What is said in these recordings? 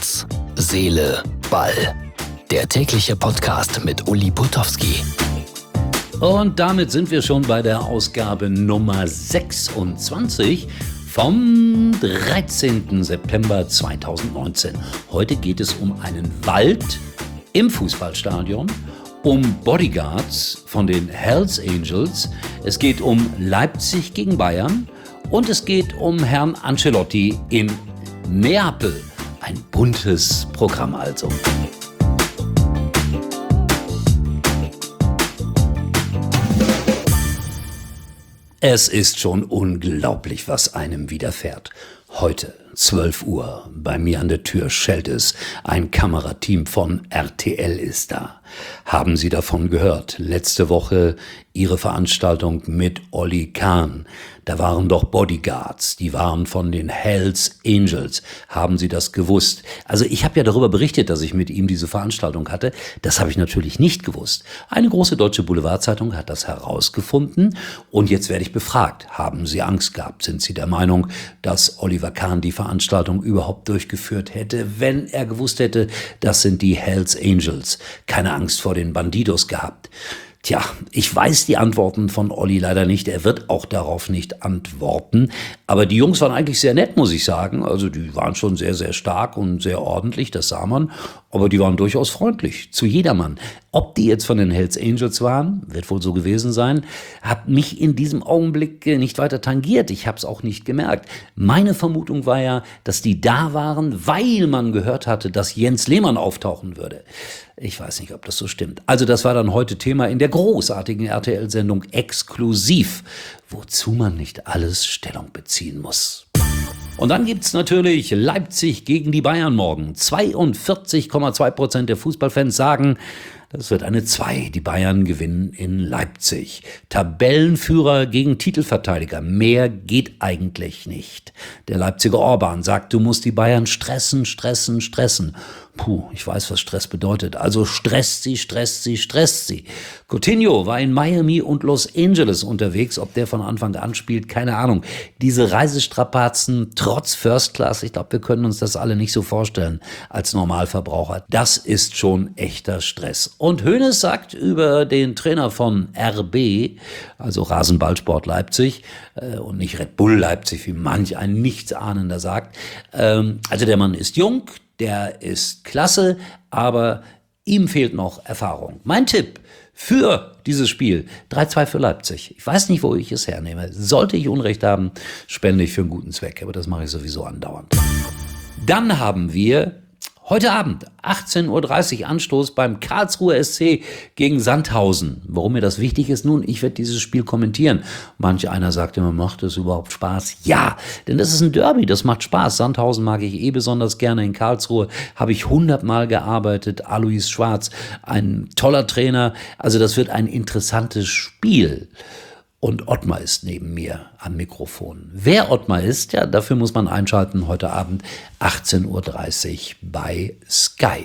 Herz, Seele, Ball. Der tägliche Podcast mit Uli Putowski. Und damit sind wir schon bei der Ausgabe Nummer 26 vom 13. September 2019. Heute geht es um einen Wald im Fußballstadion, um Bodyguards von den Hells Angels, es geht um Leipzig gegen Bayern und es geht um Herrn Ancelotti in Neapel. Ein buntes Programm also. Es ist schon unglaublich, was einem widerfährt. Heute, 12 Uhr, bei mir an der Tür schellt es. Ein Kamerateam von RTL ist da. Haben Sie davon gehört? Letzte Woche Ihre Veranstaltung mit Olli Kahn. Da waren doch Bodyguards, die waren von den Hells Angels. Haben Sie das gewusst? Also ich habe ja darüber berichtet, dass ich mit ihm diese Veranstaltung hatte. Das habe ich natürlich nicht gewusst. Eine große deutsche Boulevardzeitung hat das herausgefunden und jetzt werde ich befragt. Haben Sie Angst gehabt? Sind Sie der Meinung, dass Oliver Kahn die Veranstaltung überhaupt durchgeführt hätte, wenn er gewusst hätte, das sind die Hells Angels? Keine Angst vor den Bandidos gehabt? Tja, ich weiß die Antworten von Olli leider nicht. Er wird auch darauf nicht antworten. Aber die Jungs waren eigentlich sehr nett, muss ich sagen. Also die waren schon sehr, sehr stark und sehr ordentlich, das sah man. Aber die waren durchaus freundlich, zu jedermann. Ob die jetzt von den Hells Angels waren, wird wohl so gewesen sein, hat mich in diesem Augenblick nicht weiter tangiert. Ich habe es auch nicht gemerkt. Meine Vermutung war ja, dass die da waren, weil man gehört hatte, dass Jens Lehmann auftauchen würde. Ich weiß nicht, ob das so stimmt. Also das war dann heute Thema in der großartigen RTL-Sendung Exklusiv, wozu man nicht alles Stellung beziehen muss. Und dann gibt's natürlich Leipzig gegen die Bayern morgen. 42,2% der Fußballfans sagen, das wird eine 2. Die Bayern gewinnen in Leipzig. Tabellenführer gegen Titelverteidiger. Mehr geht eigentlich nicht. Der Leipziger Orban sagt, du musst die Bayern stressen. Puh, ich weiß, was Stress bedeutet. Also stresst sie. Coutinho war in Miami und Los Angeles unterwegs. Ob der von Anfang an spielt, keine Ahnung. Diese Reisestrapazen trotz First Class, ich glaube, wir können uns das alle nicht so vorstellen als Normalverbraucher. Das ist schon echter Stress. Und Hoeneß sagt über den Trainer von RB, also Rasenballsport Leipzig, und nicht Red Bull Leipzig, wie manch ein Nichtsahnender sagt. Also der Mann ist jung, der ist klasse, aber ihm fehlt noch Erfahrung. Mein Tipp für dieses Spiel, 3-2 für Leipzig. Ich weiß nicht, wo ich es hernehme. Sollte ich Unrecht haben, spende ich für einen guten Zweck. Aber das mache ich sowieso andauernd. Dann haben wir heute Abend, 18.30 Uhr Anstoß beim Karlsruher SC gegen Sandhausen. Warum mir das wichtig ist? Nun, ich werde dieses Spiel kommentieren. Manch einer sagt immer, macht das überhaupt Spaß? Ja, denn das ist ein Derby, das macht Spaß. Sandhausen mag ich besonders gerne. In Karlsruhe habe ich 100-mal gearbeitet. Alois Schwarz, ein toller Trainer. Also das wird ein interessantes Spiel. Und Ottmar ist neben mir am Mikrofon. Wer Ottmar ist, ja, dafür muss man einschalten heute Abend 18.30 Uhr bei Sky.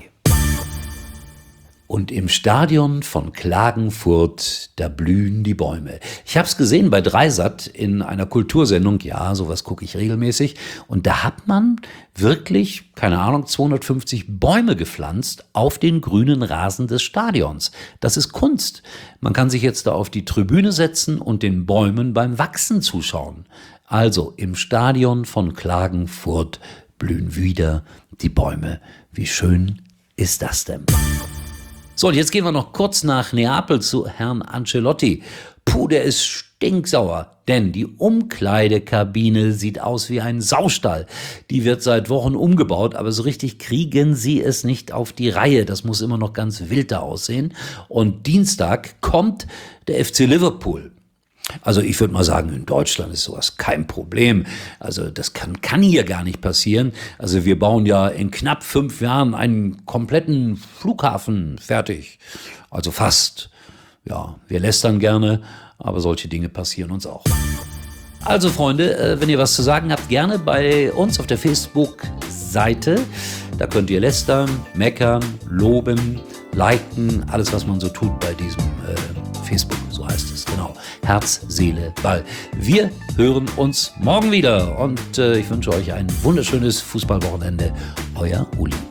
Und im Stadion von Klagenfurt, da blühen die Bäume. Ich habe es gesehen bei Dreisat in einer Kultursendung, ja, sowas gucke ich regelmäßig. Und da hat man wirklich, keine Ahnung, 250 Bäume gepflanzt auf den grünen Rasen des Stadions. Das ist Kunst. Man kann sich jetzt da auf die Tribüne setzen und den Bäumen beim Wachsen zuschauen. Also im Stadion von Klagenfurt blühen wieder die Bäume. Wie schön ist das denn? So, und jetzt gehen wir noch kurz nach Neapel zu Herrn Ancelotti. Puh, der ist stinksauer, denn die Umkleidekabine sieht aus wie ein Saustall. Die wird seit Wochen umgebaut, aber so richtig kriegen sie es nicht auf die Reihe. Das muss immer noch ganz wild da aussehen. Und Dienstag kommt der FC Liverpool. Also ich würde mal sagen, in Deutschland ist sowas kein Problem. Also das kann hier gar nicht passieren. Also wir bauen ja in knapp 5 Jahren einen kompletten Flughafen fertig. Also fast. Ja, wir lästern gerne, aber solche Dinge passieren uns auch. Also Freunde, wenn ihr was zu sagen habt, gerne bei uns auf der Facebook-Seite. Da könnt ihr lästern, meckern, loben, liken, alles was man so tut bei diesem Facebook, so heißt es, genau. Herz, Seele, Ball. Wir hören uns morgen wieder und ich wünsche euch ein wunderschönes Fußballwochenende. Euer Uli.